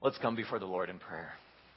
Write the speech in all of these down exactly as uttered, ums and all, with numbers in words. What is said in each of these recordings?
Let's come before the Lord in prayer.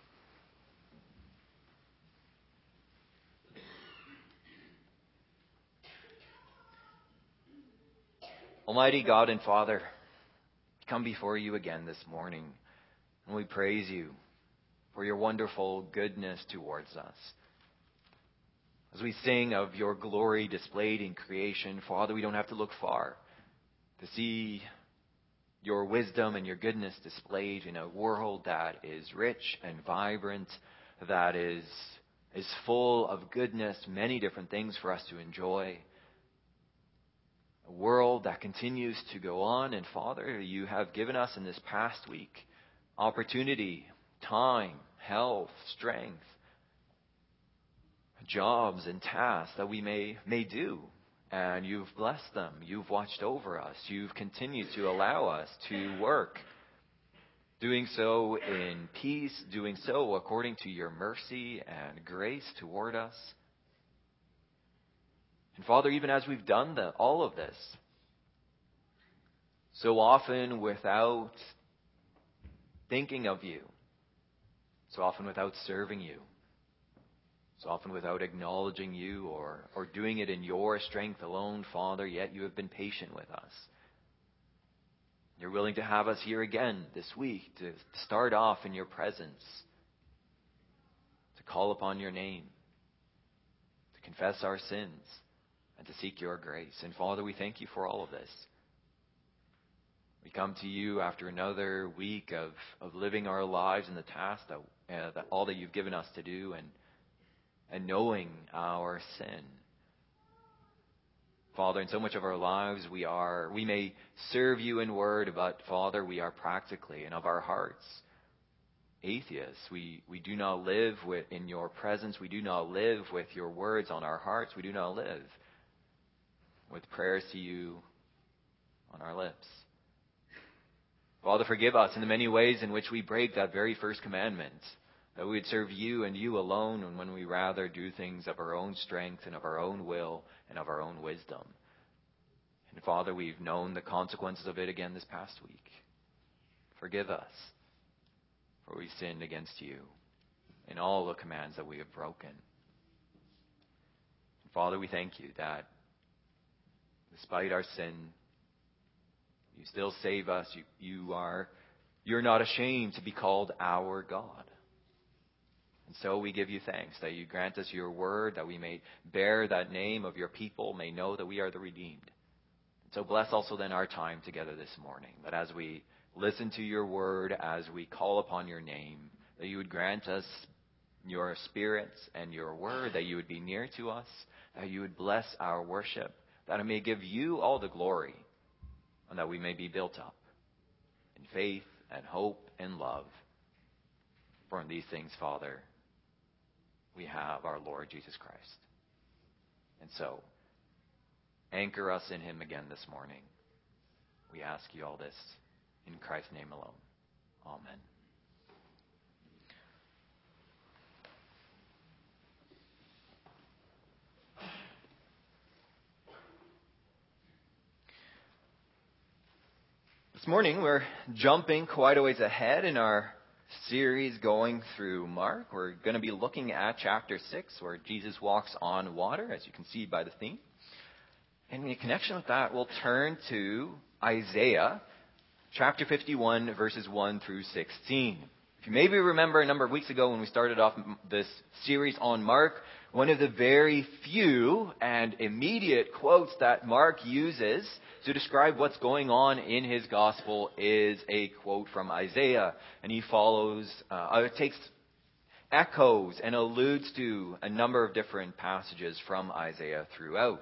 Almighty God and Father, we come before you again this morning, and we praise you for your wonderful goodness towards us. As we sing of your glory displayed in creation, Father, we don't have to look far to see your wisdom and your goodness displayed in a world that is rich and vibrant, that is, is full of goodness, many different things for us to enjoy. A world that continues to go on. And Father, you have given us in this past week opportunity, time, health, strength, jobs and tasks that we may, may do. And you've blessed them. You've watched over us. You've continued to allow us to work. Doing so in peace, doing so according to your mercy and grace toward us. And Father, even as we've done the, all of this, so often without thinking of you, so often without serving you, so often without acknowledging you or, or doing it in your strength alone, Father, yet you have been patient with us. You're willing to have us here again this week to start off in your presence, to call upon your name, to confess our sins, and to seek your grace. And Father, we thank you for all of this. We come to you after another week of, of living our lives in the task that, uh, that all that you've given us to do, and and knowing our sin. Father, in so much of our lives we are, we may serve you in word, but Father, we are practically, and of our hearts, atheists. We, we do not live with, in your presence. We do not live with your words on our hearts. We do not live with prayers to you on our lips. Father, forgive us in the many ways in which we break that very first commandment, that we would serve you and you alone, and when we rather do things of our own strength and of our own will and of our own wisdom. And Father, we've known the consequences of it again this past week. Forgive us, for we sinned against you in all the commands that we have broken. And Father, we thank you that despite our sin, you still save us. You, you are, you're not ashamed to be called our God. And so we give you thanks that you grant us your word, that we may bear that name of your people, may know that we are the redeemed. And so bless also then our time together this morning, that as we listen to your word, as we call upon your name, that you would grant us your spirits and your word, that you would be near to us, that you would bless our worship, that it may give you all the glory, and that we may be built up in faith and hope and love. For in these things, Father, we have our Lord Jesus Christ. And so, anchor us in him again this morning. We ask you all this in Christ's name alone. Amen. This morning, we're jumping quite a ways ahead in our series going through Mark. We're going to be looking at chapter six, where Jesus walks on water, as you can see by the theme. And in connection with that, we'll turn to Isaiah, chapter fifty-one, verses one through sixteen. If you maybe remember a number of weeks ago when we started off this series on Mark, one of the very few and immediate quotes that Mark uses to describe what's going on in his gospel is a quote from Isaiah. And he follows, uh, takes echoes and alludes to a number of different passages from Isaiah throughout.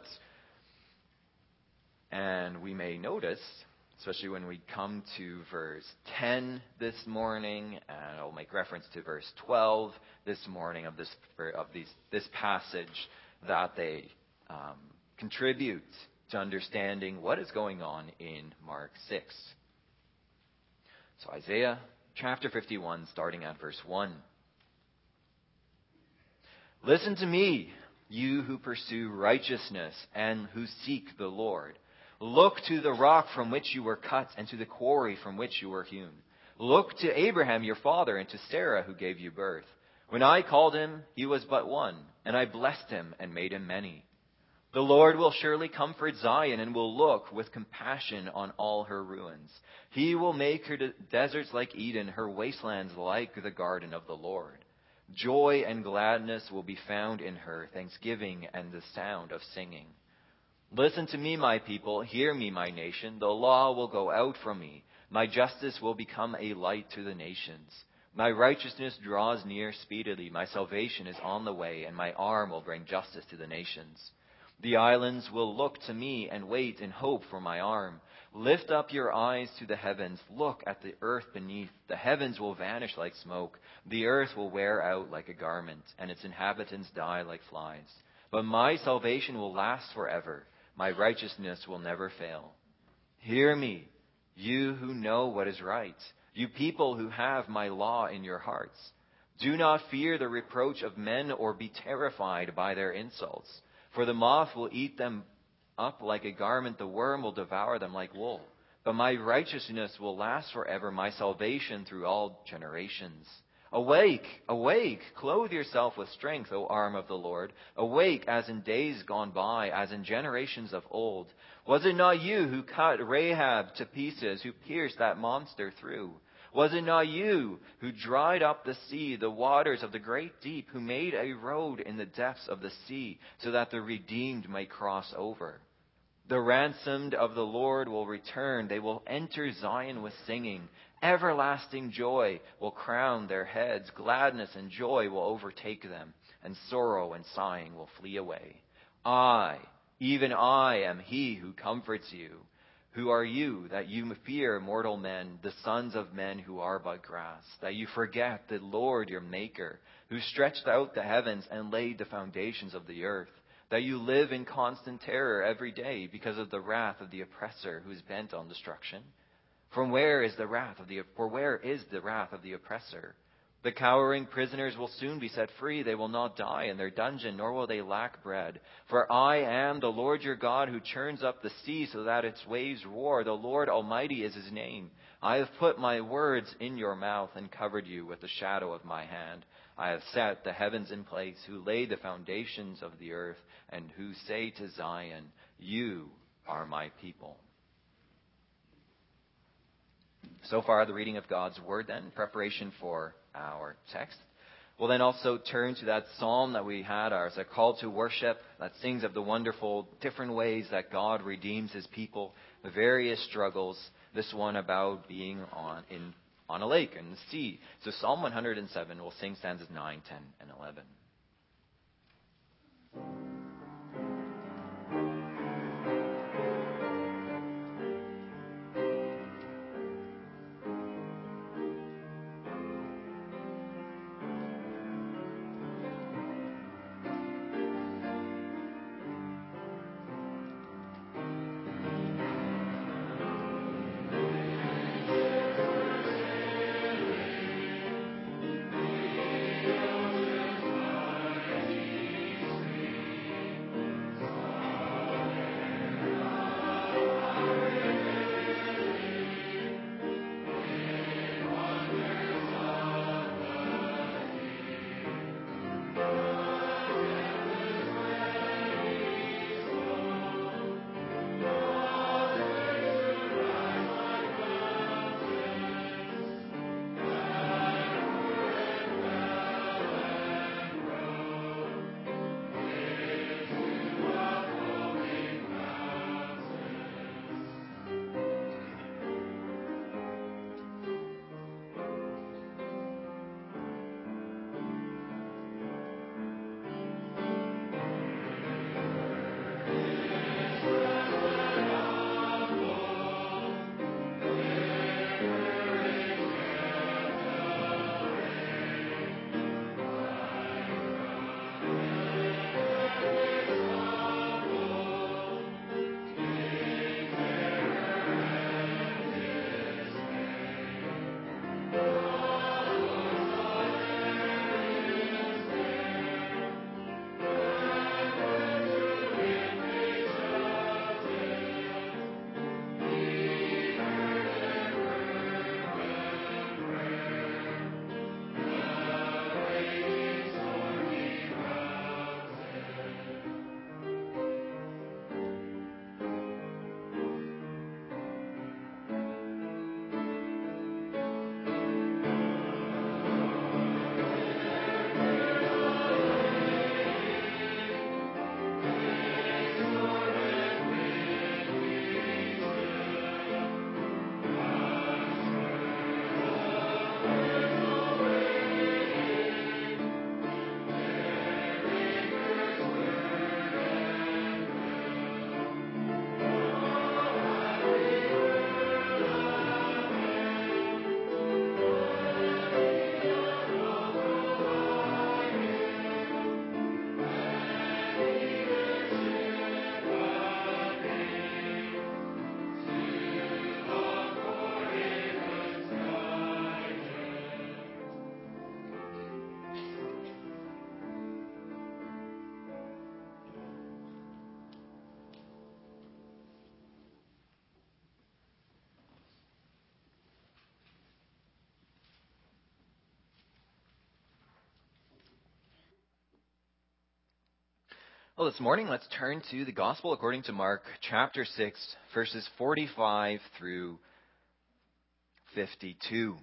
And we may notice, especially when we come to verse ten this morning, and I'll make reference to verse twelve this morning of this of these this passage, that they um, contribute to understanding what is going on in Mark six. So Isaiah chapter fifty-one, starting at verse one. Listen to me, you who pursue righteousness and who seek the Lord. Look to the rock from which you were cut and to the quarry from which you were hewn. Look to Abraham your father and to Sarah who gave you birth. When I called him, he was but one, and I blessed him and made him many. The Lord will surely comfort Zion and will look with compassion on all her ruins. He will make her de- deserts like Eden, her wastelands like the garden of the Lord. Joy and gladness will be found in her, thanksgiving and the sound of singing. Listen to me, my people. Hear me, my nation. The law will go out from me. My justice will become a light to the nations. My righteousness draws near speedily. My salvation is on the way, and my arm will bring justice to the nations. The islands will look to me and wait in hope for my arm. Lift up your eyes to the heavens. Look at the earth beneath. The heavens will vanish like smoke. The earth will wear out like a garment, and its inhabitants die like flies. But my salvation will last forever. My righteousness will never fail. Hear me, you who know what is right, you people who have my law in your hearts. Do not fear the reproach of men or be terrified by their insults. For the moth will eat them up like a garment, the worm will devour them like wool. But my righteousness will last forever, my salvation through all generations. Awake, awake, clothe yourself with strength, O arm of the Lord. Awake as in days gone by, as in generations of old. Was it not you who cut Rahab to pieces, who pierced that monster through? Was it not you who dried up the sea, the waters of the great deep, who made a road in the depths of the sea, so that the redeemed might cross over? The ransomed of the Lord will return. They will enter Zion with singing. Everlasting joy will crown their heads. Gladness and joy will overtake them, and sorrow and sighing will flee away. I, even I, am he who comforts you. Who are you, that you fear mortal men, the sons of men who are but grass, that you forget the Lord your Maker, who stretched out the heavens and laid the foundations of the earth, that you live in constant terror every day because of the wrath of the oppressor who is bent on destruction? From where is the wrath of the for where is the wrath of the oppressor? The cowering prisoners will soon be set free. They will not die in their dungeon, nor will they lack bread. For I am the Lord your God, who churns up the sea so that its waves roar. The Lord Almighty is his name. I have put my words in your mouth and covered you with the shadow of my hand. I have set the heavens in place, who laid the foundations of the earth, and who say to Zion, you are my people. So far, the reading of God's word, then, preparation for our text. We'll then also turn to that psalm that we had, ours, a call to worship, that sings of the wonderful different ways that God redeems his people, the various struggles, this one about being on in on a lake and the sea. So Psalm one hundred seven, we'll sing stanzas nine, ten, and eleven. Well, this morning, let's turn to the Gospel according to Mark, chapter six, verses forty-five through fifty-two.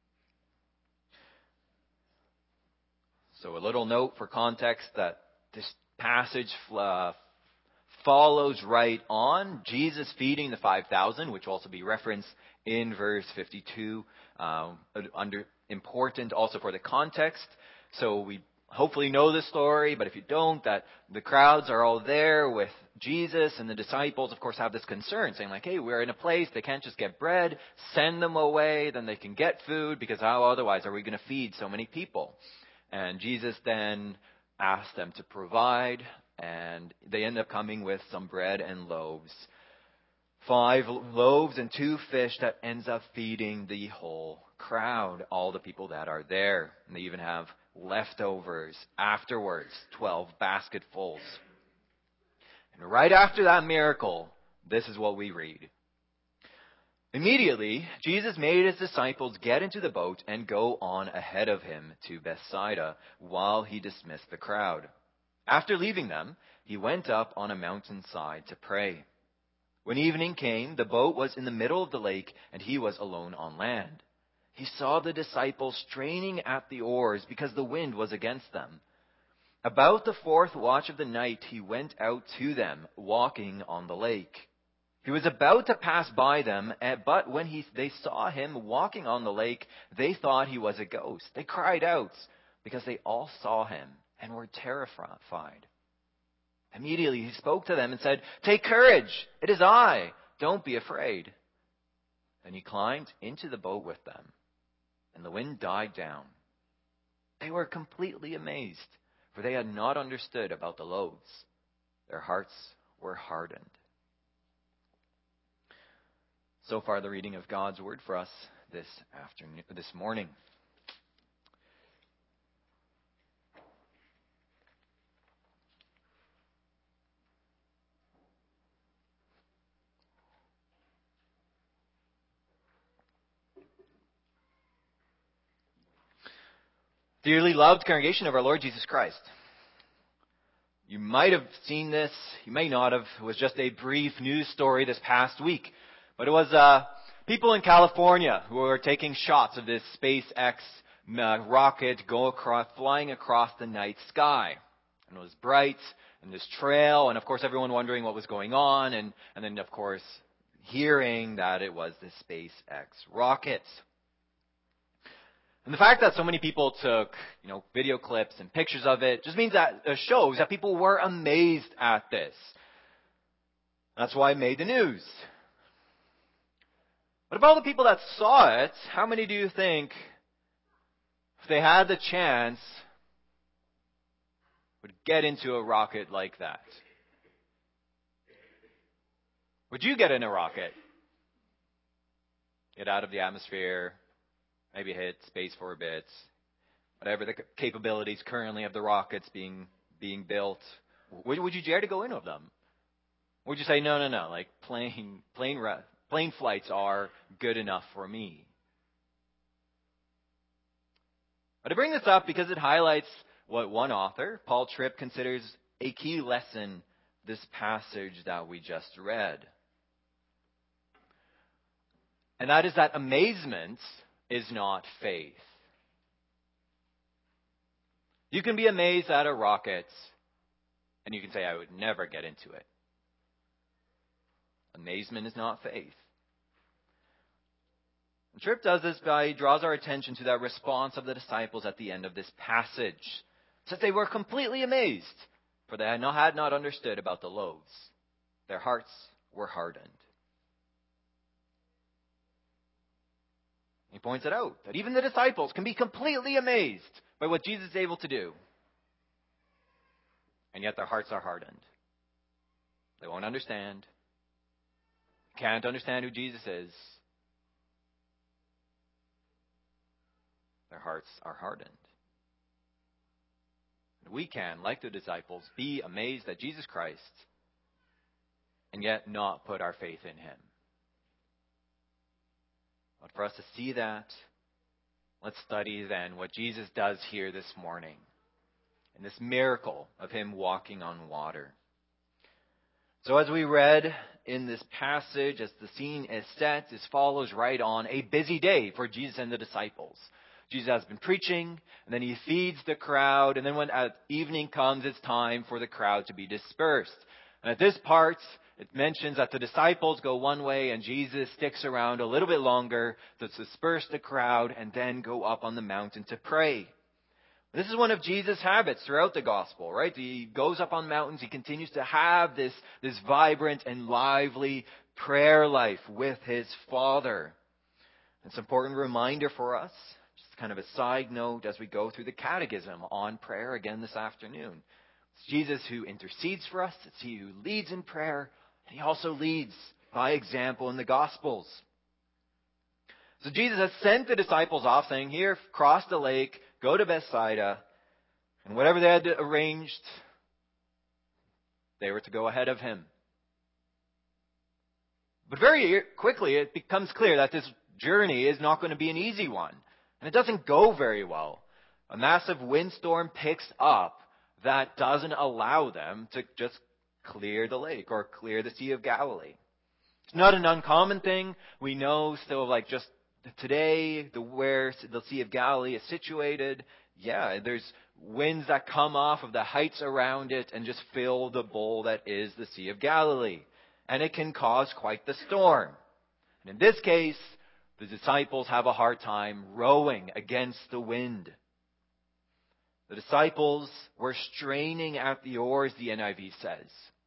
So a little note for context that this passage uh, follows right on Jesus feeding the five thousand, which will also be referenced in verse fifty-two. Um, under important also for the context. So we hopefully know the story, but if you don't, that the crowds are all there with Jesus, and the disciples, of course, have this concern, saying like, hey, we're in a place, they can't just get bread, send them away, then they can get food, because how otherwise are we going to feed so many people? And Jesus then asked them to provide, and they end up coming with some bread and loaves. Five loaves and two fish that ends up feeding the whole crowd, all the people that are there. And they even have leftovers afterwards, twelve basketfuls. And right after that miracle, this is what we read. Immediately, Jesus made his disciples get into the boat and go on ahead of him to Bethsaida while he dismissed the crowd. After leaving them, he went up on a mountainside to pray. When evening came, the boat was in the middle of the lake, and he was alone on land. He saw the disciples straining at the oars because the wind was against them. About the fourth watch of the night, he went out to them, walking on the lake. He was about to pass by them, but when he, they saw him walking on the lake, they thought he was a ghost. They cried out because they all saw him and were terrified. Immediately he spoke to them and said, "Take courage, it is I, don't be afraid." Then he climbed into the boat with them, and the wind died down. They were completely amazed, for they had not understood about the loaves. Their hearts were hardened. So far, the reading of God's word for us this afternoon, this morning. Dearly loved congregation of our Lord Jesus Christ, you might have seen this, you may not have. It was just a brief news story this past week. But it was uh, people in California who were taking shots of this SpaceX uh, rocket go across, flying across the night sky. And it was bright, and this trail, and of course everyone wondering what was going on, and, and then of course hearing that it was the SpaceX rocket. And the fact that so many people took, you know, video clips and pictures of it just means that it shows that people were amazed at this. That's why it made the news. But of all the people that saw it, how many do you think, if they had the chance, would get into a rocket like that? Would you get in a rocket? Get out of the atmosphere, maybe hit space for a bit, whatever the capabilities currently of the rockets being being built. Would, would you dare to go in with them? Or would you say, no, no, no, like plane, plane, plane flights are good enough for me? But I bring this up because it highlights what one author, Paul Tripp, considers a key lesson this passage that we just read. And that is that amazement is not faith. You can be amazed at a rocket, and you can say, I would never get into it. Amazement is not faith. And Tripp does this by, he draws our attention to that response of the disciples at the end of this passage. It says they were completely amazed, for they had not, had not understood about the loaves. Their hearts were hardened. He points it out, that even the disciples can be completely amazed by what Jesus is able to do. And yet their hearts are hardened. They won't understand. Can't understand who Jesus is. Their hearts are hardened. And we can, like the disciples, be amazed at Jesus Christ and yet not put our faith in him. But for us to see that, let's study then what Jesus does here this morning. in this miracle of him walking on water. So as we read in this passage, as the scene is set, this follows right on a busy day for Jesus and the disciples. Jesus has been preaching, and then he feeds the crowd, and then when at evening comes, it's time for the crowd to be dispersed. And at this part, it mentions that the disciples go one way, and Jesus sticks around a little bit longer to disperse the crowd, and then go up on the mountain to pray. This is one of Jesus' habits throughout the gospel, right? He goes up on mountains. He continues to have this, this vibrant and lively prayer life with his Father. It's an important reminder for us, just kind of a side note as we go through the catechism on prayer again this afternoon. It's Jesus who intercedes for us. It's he who leads in prayer. And he also leads by example in the Gospels. So Jesus has sent the disciples off saying, here, cross the lake, go to Bethsaida, and whatever they had arranged, they were to go ahead of him. But very quickly it becomes clear that this journey is not going to be an easy one. And it doesn't go very well. A massive windstorm picks up that doesn't allow them to just clear the lake or clear the Sea of Galilee. It's not an uncommon thing. We know still like just today, the where the Sea of Galilee is situated, yeah, there's winds that come off of the heights around it and just fill the bowl that is the Sea of Galilee. And it can cause quite the storm. And in this case, the disciples have a hard time rowing against the wind. The disciples were straining at the oars, the N I V says.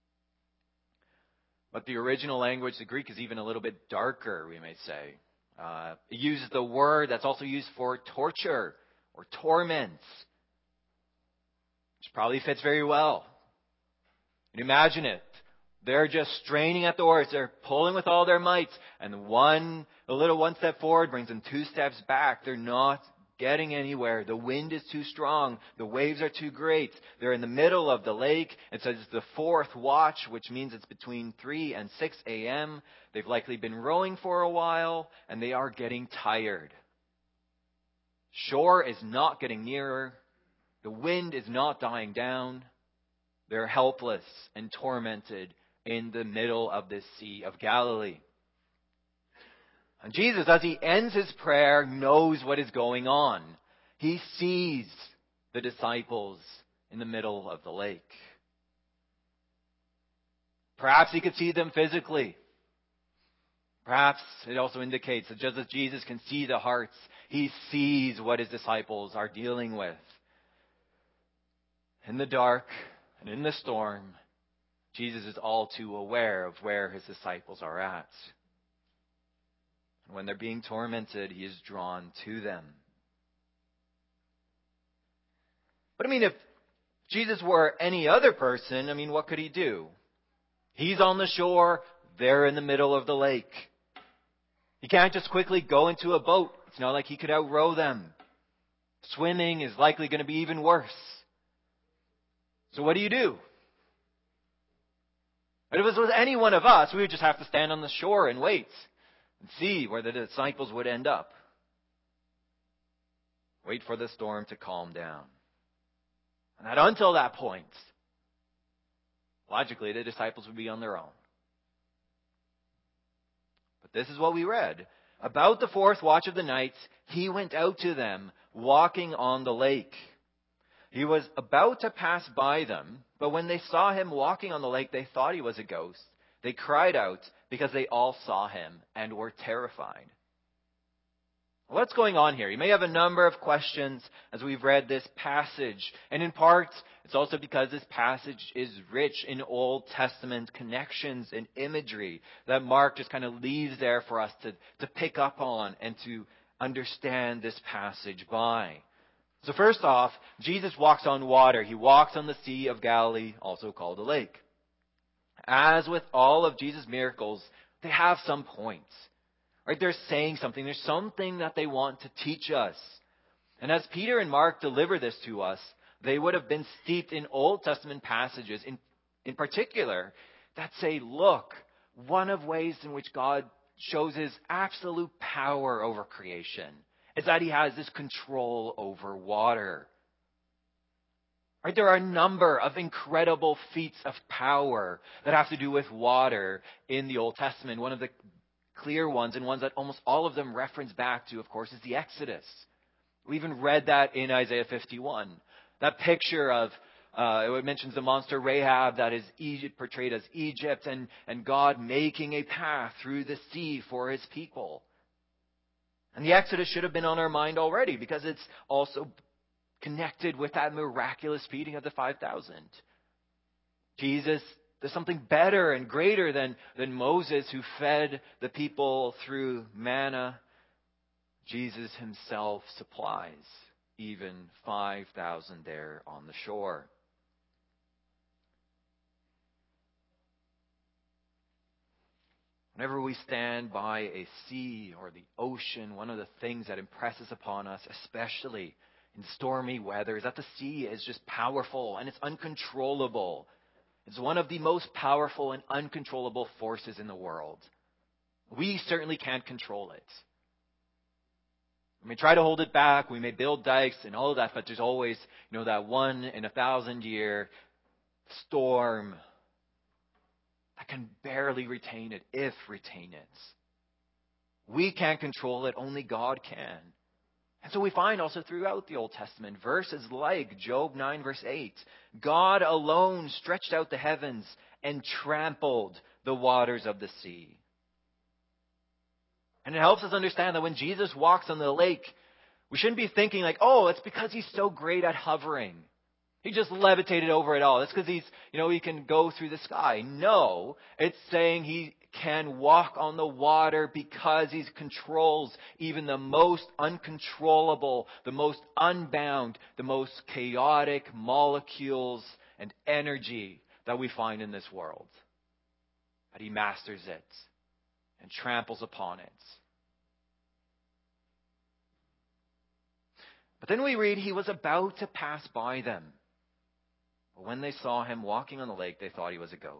But the original language, the Greek, is even a little bit darker, we may say. Uh, it uses the word that's also used for torture or torments, which probably fits very well. And imagine it. They're just straining at the oars. They're pulling with all their might. And one, a little one step forward brings them two steps back. They're not getting anywhere. The wind is too strong. The waves are too great. They're in the middle of the lake. It says it's the fourth watch, which means it's between three and six a.m. They've likely been rowing for a while, and they are getting tired. Shore is not getting nearer. The wind is not dying down. They're helpless and tormented in the middle of this Sea of Galilee. And Jesus, as he ends his prayer, knows what is going on. He sees the disciples in the middle of the lake. Perhaps he could see them physically. Perhaps it also indicates that just as Jesus can see the hearts, he sees what his disciples are dealing with. In the dark and in the storm, Jesus is all too aware of where his disciples are at. And when they're being tormented, he is drawn to them. But I mean, if Jesus were any other person, I mean, what could he do? He's on the shore, they're in the middle of the lake. He can't just quickly go into a boat. It's not like he could outrow them. Swimming is likely going to be even worse. So what do you do? But if it was any one of us, we would just have to stand on the shore and wait and see where the disciples would end up. Wait for the storm to calm down. And that until that point, logically, the disciples would be on their own. But this is what we read. About the fourth watch of the night, he went out to them, walking on the lake. He was about to pass by them, but when they saw him walking on the lake, they thought he was a ghost. They cried out because they all saw him and were terrified. What's going on here? You may have a number of questions as we've read this passage. And in part, it's also because this passage is rich in Old Testament connections and imagery that Mark just kind of leaves there for us to, to pick up on and to understand this passage by. So first off, Jesus walks on water. He walks on the Sea of Galilee, also called a lake. As with all of Jesus' miracles, they have some points. Right? They're saying something. There's something that they want to teach us. And as Peter and Mark deliver this to us, they would have been steeped in Old Testament passages, in, in particular, that say, look, one of ways in which God shows his absolute power over creation is that he has this control over water. Right? There are a number of incredible feats of power that have to do with water in the Old Testament. One of the clear ones, and ones that almost all of them reference back to, of course, is the Exodus. We even read that in Isaiah fifty-one. That picture of, uh, it mentions the monster Rahab that is Egypt, portrayed as Egypt, and, and God making a path through the sea for his people. And the Exodus should have been on our mind already because it's also connected with that miraculous feeding of the five thousand. Jesus, there's something better and greater than, than Moses who fed the people through manna. Jesus himself supplies even five thousand there on the shore. Whenever we stand by a sea or the ocean, one of the things that impresses upon us, especially in stormy weather, is that the sea is just powerful and it's uncontrollable. It's one of the most powerful and uncontrollable forces in the world. We certainly can't control it. We may try to hold it back, we may build dikes and all of that, but there's always, you know, that one in a thousand year storm that can barely retain it, if retain it. We can't control it, only God can. And so we find also throughout the Old Testament verses like Job nine verse eight. God alone stretched out the heavens and trampled the waters of the sea. And it helps us understand that when Jesus walks on the lake, we shouldn't be thinking like, oh, it's because he's so great at hovering. He just levitated over it all. It's because he's, you know, he can go through the sky. No, it's saying he can walk on the water because he controls even the most uncontrollable, the most unbound, the most chaotic molecules and energy that we find in this world. That he masters it and tramples upon it. But then we read he was about to pass by them. But when they saw him walking on the lake, they thought he was a ghost.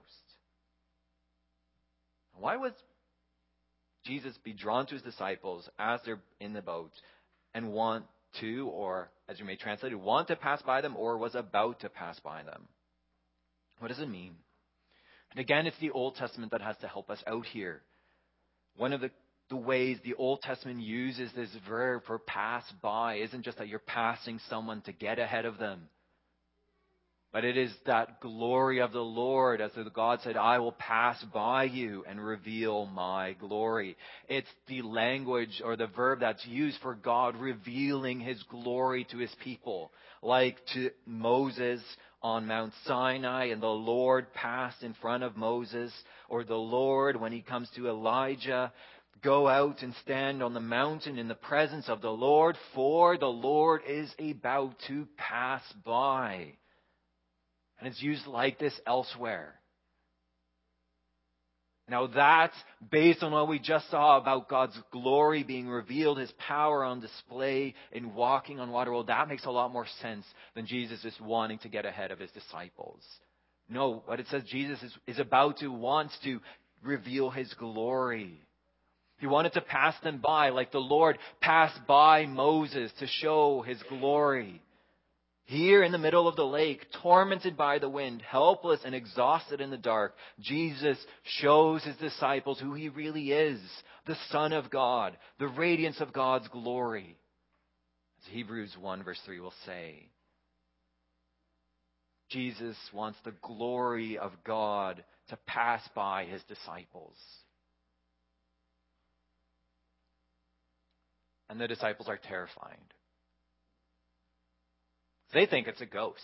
Why would Jesus be drawn to his disciples as they're in the boat and want to, or as you may translate it, want to pass by them or was about to pass by them? What does it mean? And again, it's the Old Testament that has to help us out here. One of the, the ways the Old Testament uses this verb for pass by isn't just that you're passing someone to get ahead of them. But it is that glory of the Lord, as the God said, I will pass by you and reveal my glory. It's the language or the verb that's used for God revealing his glory to his people. Like to Moses on Mount Sinai, and the Lord passed in front of Moses. Or the Lord, when he comes to Elijah, go out and stand on the mountain in the presence of the Lord, for the Lord is about to pass by. And it's used like this elsewhere. Now that's based on what we just saw about God's glory being revealed, his power on display in walking on water. Well, that makes a lot more sense than Jesus just wanting to get ahead of his disciples. No, what it says, Jesus is, is about to, wants to reveal his glory. He wanted to pass them by like the Lord passed by Moses to show his glory. Here in the middle of the lake, tormented by the wind, helpless and exhausted in the dark, Jesus shows his disciples who he really is, the Son of God, the radiance of God's glory. As Hebrews one verse three will say, Jesus wants the glory of God to pass by his disciples. And the disciples are terrified. They think it's a ghost.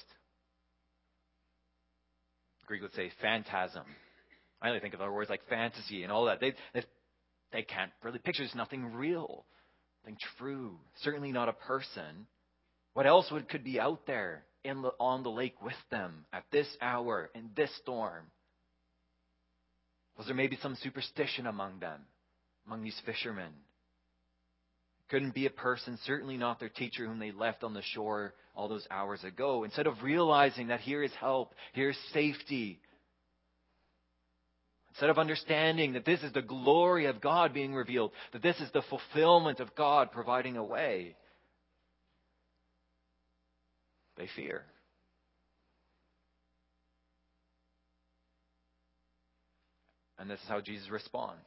Greek would say phantasm. I only think of other words like fantasy and all that. They, they, they can't really picture. There's nothing real, nothing true. Certainly not a person. What else would could be out there in the, on the lake with them at this hour in this storm? Was there maybe some superstition among them, among these fishermen? Couldn't be a person, certainly not their teacher whom they left on the shore all those hours ago. Instead of realizing that here is help, here is safety. Instead of understanding that this is the glory of God being revealed, that this is the fulfillment of God providing a way, they fear. And this is how Jesus responds.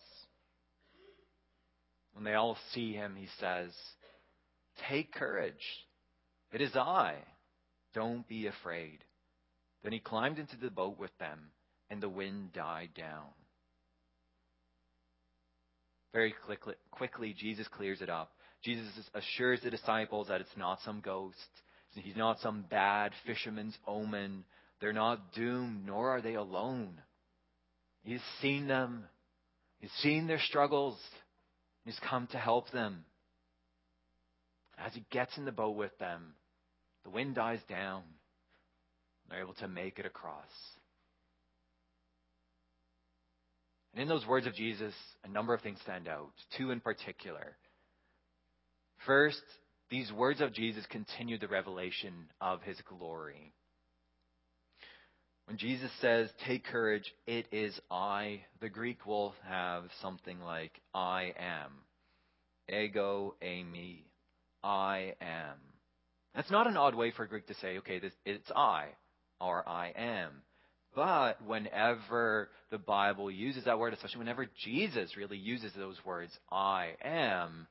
When they all see him, he says, "Take courage. It is I. Don't be afraid." Then he climbed into the boat with them, and the wind died down. Very quickly, quickly, Jesus clears it up. Jesus assures the disciples that it's not some ghost. He's not some bad fisherman's omen. They're not doomed, nor are they alone. He's seen them. He's seen their struggles. He's come to help them. As he gets in the boat with them, the wind dies down. They're able to make it across. And in those words of Jesus, a number of things stand out, two in particular. First, these words of Jesus continue the revelation of his glory. When Jesus says, "Take courage, it is I," the Greek will have something like, "I am." Ego eimi. I am. That's not an odd way for a Greek to say, okay, this, it's I, or I am. But whenever the Bible uses that word, especially whenever Jesus really uses those words, "I am,"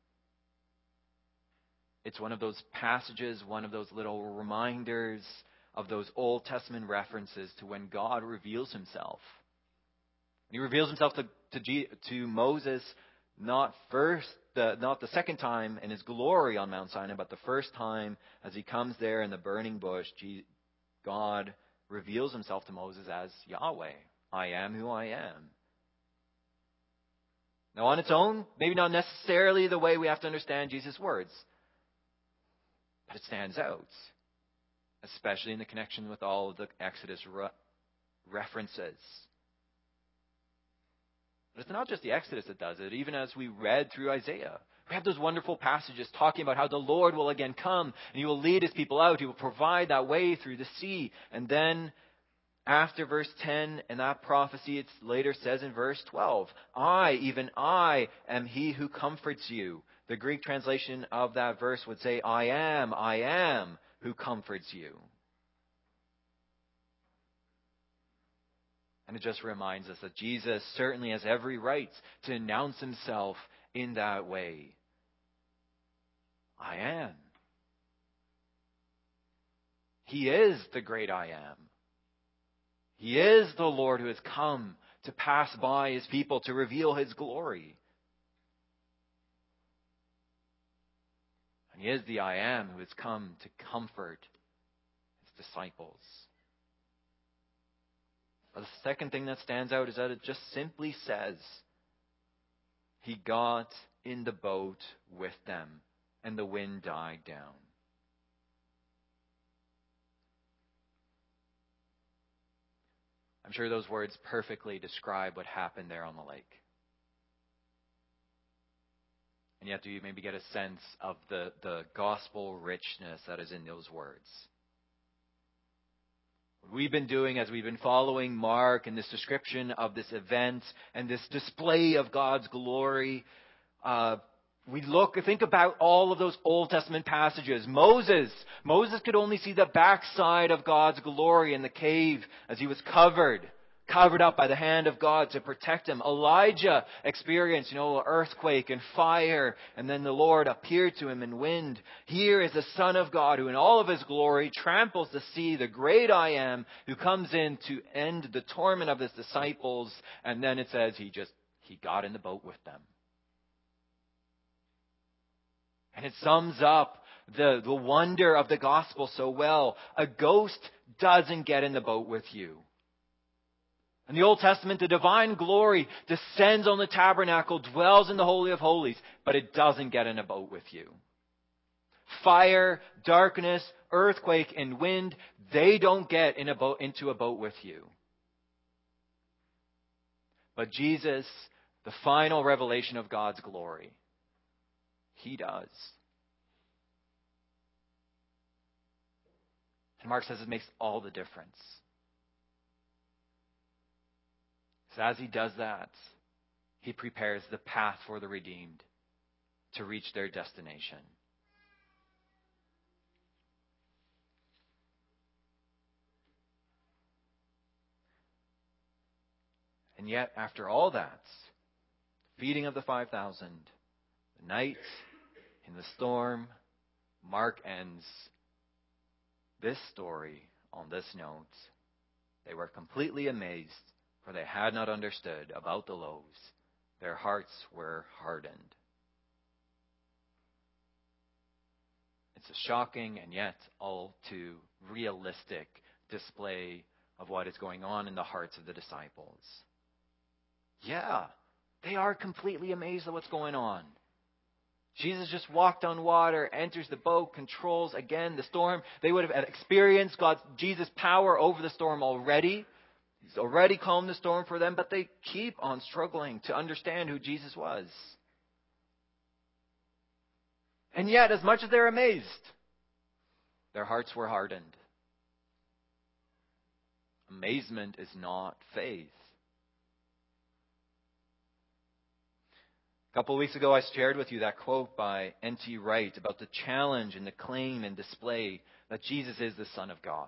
it's one of those passages, one of those little reminders of those Old Testament references to when God reveals himself. He reveals himself to, to, G, to Moses, not first, the, not the second time in his glory on Mount Sinai, but the first time as he comes there in the burning bush, God reveals himself to Moses as Yahweh. I am who I am. Now on its own, maybe not necessarily the way we have to understand Jesus' words, but it stands out, especially in the connection with all of the Exodus re- references. But it's not just the Exodus that does it. Even as we read through Isaiah, we have those wonderful passages talking about how the Lord will again come and he will lead his people out. He will provide that way through the sea. And then after verse ten and that prophecy, it later says in verse twelve, "I, even I, am he who comforts you." The Greek translation of that verse would say, "I am, I am who comforts you." And it just reminds us that Jesus certainly has every right to announce himself in that way. I am. He is the great I am. He is the Lord who has come to pass by his people, to reveal his glory. And he is the I am who has come to comfort his disciples. But the second thing that stands out is that it just simply says, he got in the boat with them, and the wind died down. I'm sure those words perfectly describe what happened there on the lake. And yet, do you maybe get a sense of the, the gospel richness that is in those words? What we've been doing as we've been following Mark and this description of this event and this display of God's glory, uh, we look, think about all of those Old Testament passages. Moses, Moses could only see the backside of God's glory in the cave as he was covered, covered up by the hand of God to protect him. Elijah experienced, you know, earthquake and fire, and then the Lord appeared to him in wind. Here is the Son of God who in all of his glory tramples the sea, the great I am, who comes in to end the torment of his disciples. And then it says he just, he got in the boat with them. And it sums up the, the wonder of the gospel so well. A ghost doesn't get in the boat with you. In the Old Testament, the divine glory descends on the tabernacle, dwells in the Holy of Holies, but it doesn't get in a boat with you. Fire, darkness, earthquake, and wind, they don't get in a boat, into a boat with you. But Jesus, the final revelation of God's glory, he does. And Mark says it makes all the difference. So as he does that, he prepares the path for the redeemed to reach their destination. And And yet, after all that, feeding of the five thousand, the night in the storm, Mark ends this story on this note. They were completely amazed, for they had not understood about the loaves. Their hearts were hardened. It's a shocking and yet all too realistic display of what is going on in the hearts of the disciples. Yeah, they are completely amazed at what's going on. Jesus just walked on water, enters the boat, controls again the storm. They would have experienced God's Jesus' power over the storm already. He's already calmed the storm for them, but they keep on struggling to understand who Jesus was. And yet, as much as they're amazed, their hearts were hardened. Amazement is not faith. A couple of weeks ago, I shared with you that quote by N T Wright about the challenge and the claim and display that Jesus is the Son of God.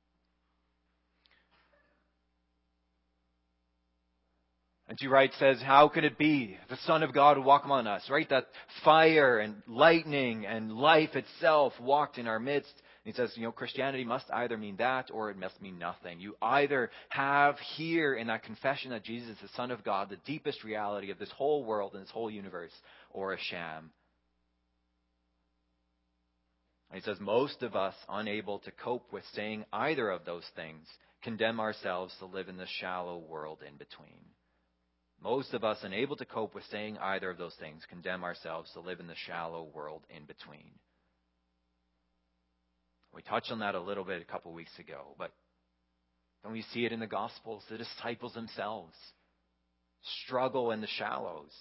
N T Wright says, how could it be the Son of God would walk among us, right? That fire and lightning and life itself walked in our midst. He says, you know, Christianity must either mean that or it must mean nothing. You either have here in that confession that Jesus is the Son of God, the deepest reality of this whole world and this whole universe, or a sham. And he says, most of us unable to cope with saying either of those things condemn ourselves to live in the shallow world in between. Most of us unable to cope with saying either of those things condemn ourselves to live in the shallow world in between. We touched on that a little bit a couple weeks ago, but don't we see it in the Gospels? The disciples themselves struggle in the shallows.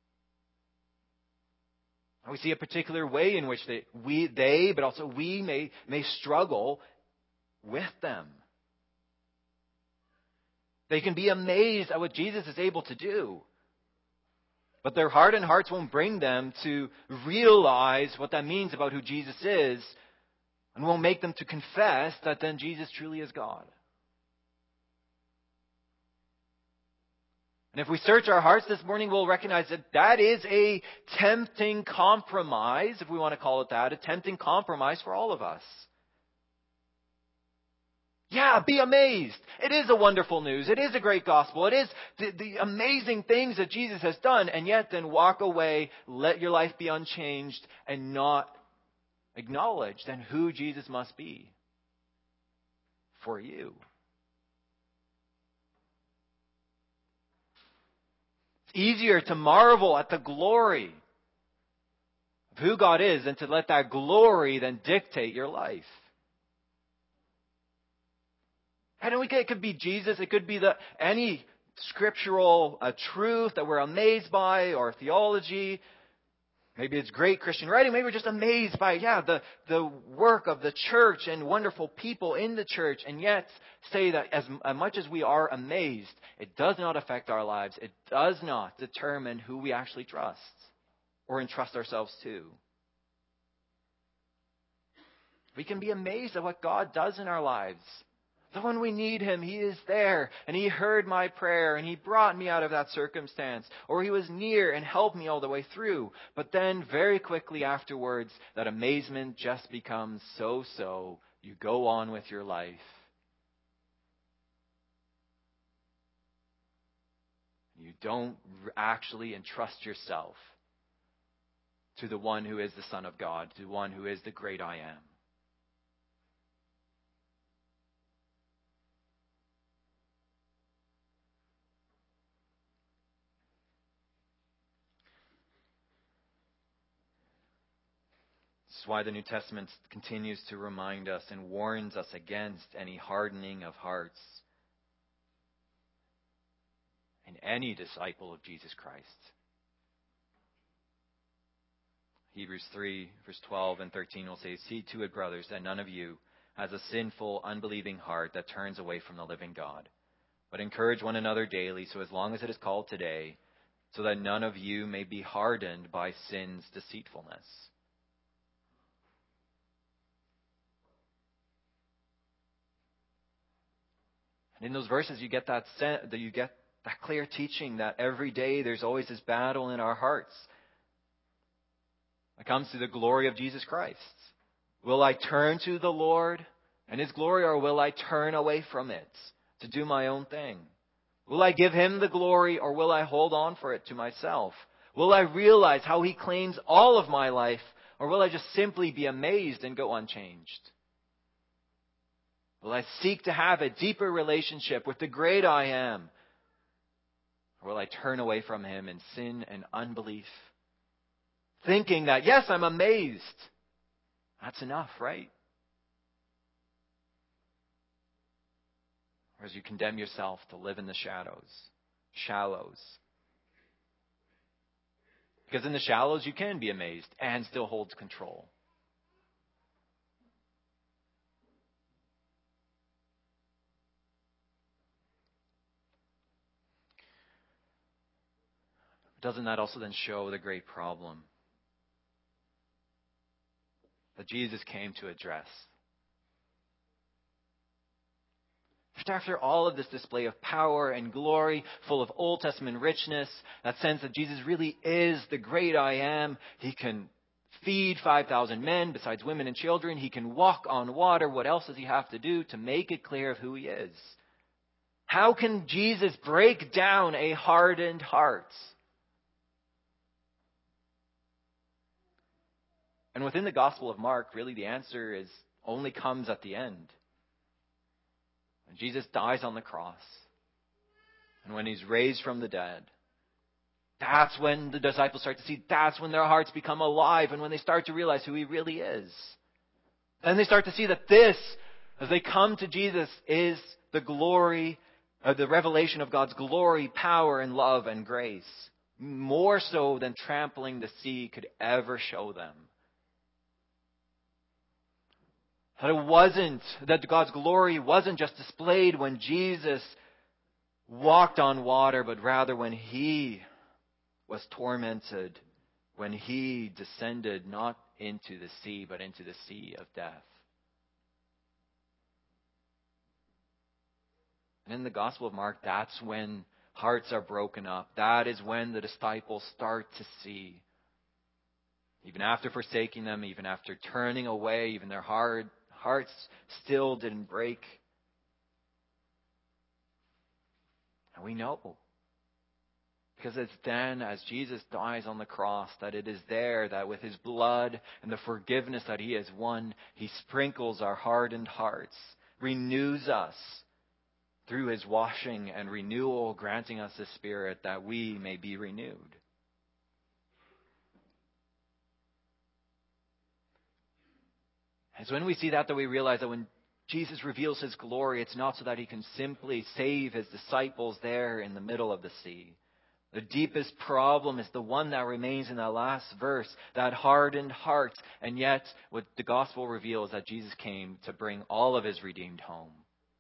And we see a particular way in which they, we, they, but also we may, may struggle with them. They can be amazed at what Jesus is able to do. But their hardened hearts won't bring them to realize what that means about who Jesus is, and won't make them to confess that then Jesus truly is God. And if we search our hearts this morning, we'll recognize that that is a tempting compromise, if we want to call it that, a tempting compromise for all of us. Yeah, be amazed. It is a wonderful news. It is a great gospel. It is the, the amazing things that Jesus has done. And yet then walk away, let your life be unchanged, and not acknowledge then who Jesus must be for you. It's easier to marvel at the glory of who God is than to let that glory then dictate your life. And we can, it could be Jesus, it could be the any scriptural uh, truth that we're amazed by, or theology. Maybe it's great Christian writing. Maybe we're just amazed by, yeah, the, the work of the church and wonderful people in the church. And yet say that as, as much as we are amazed, it does not affect our lives. It does not determine who we actually trust or entrust ourselves to. We can be amazed at what God does in our lives. That when we need Him, He is there, and He heard my prayer, and He brought me out of that circumstance, or He was near and helped me all the way through. But then very quickly afterwards, that amazement just becomes so-so. You go on with your life. You don't actually entrust yourself to the one who is the Son of God, to the one who is the great I am. This is why the New Testament continues to remind us and warns us against any hardening of hearts in any disciple of Jesus Christ. Hebrews three, verse twelve and thirteen will say, see to it, brothers, that none of you has a sinful, unbelieving heart that turns away from the living God. But encourage one another daily, so as long as it is called today, so that none of you may be hardened by sin's deceitfulness. And in those verses, you get that sense, that you get that clear teaching that every day there's always this battle in our hearts that comes through the glory of Jesus Christ. Will I turn to the Lord and His glory, or will I turn away from it to do my own thing? Will I give Him the glory, or will I hold on for it to myself? Will I realize how He claims all of my life, or will I just simply be amazed and go unchanged? Will I seek to have a deeper relationship with the great I Am, or will I turn away from Him in sin and unbelief, thinking that, yes, I'm amazed. That's enough, right? Or as you condemn yourself to live in the shadows, shallows. Because in the shallows you can be amazed and still hold control. Doesn't that also then show the great problem that Jesus came to address? After all of this display of power and glory, full of Old Testament richness, that sense that Jesus really is the great I Am. He can feed five thousand men besides women and children. He can walk on water. What else does He have to do to make it clear of who He is? How can Jesus break down a hardened heart? And within the Gospel of Mark, really the answer is only comes at the end. When Jesus dies on the cross, and when He's raised from the dead, that's when the disciples start to see, that's when their hearts become alive, and when they start to realize who He really is. And they start to see that this, as they come to Jesus, is the glory, uh, the revelation of God's glory, power, and love and grace. More so than trampling the sea could ever show them. That it wasn't, that God's glory wasn't just displayed when Jesus walked on water, but rather when He was tormented, when He descended not into the sea, but into the sea of death. And in the Gospel of Mark, that's when hearts are broken up. That is when the disciples start to see. Even after forsaking them, even after turning away, even their hard hearts still didn't break. And we know, because it's then as Jesus dies on the cross that it is there that with His blood and the forgiveness that He has won, He sprinkles our hardened hearts, renews us through His washing and renewal, granting us the Spirit that we may be renewed. It's when we see that that we realize that when Jesus reveals His glory, it's not so that He can simply save His disciples there in the middle of the sea. The deepest problem is the one that remains in that last verse, that hardened heart. And yet, what the gospel reveals is that Jesus came to bring all of His redeemed home.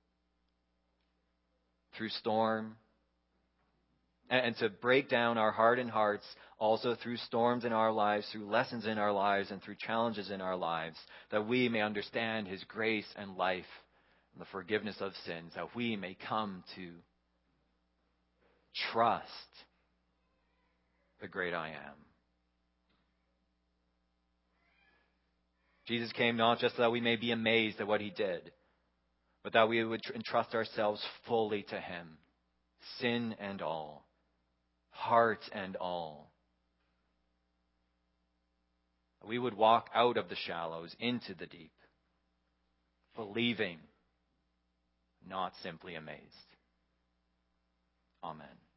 Through storm, and to break down our hardened hearts also through storms in our lives, through lessons in our lives, and through challenges in our lives, that we may understand His grace and life and the forgiveness of sins, that we may come to trust the great I Am. Jesus came not just that we may be amazed at what He did, but that we would entrust ourselves fully to Him, sin and all, heart and all. We would walk out of the shallows into the deep, believing, not simply amazed. Amen.